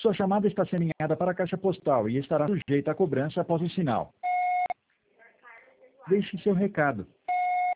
Sua chamada está sendo enviada para a caixa postal e estará sujeita a cobrança após o sinal. Deixe seu recado.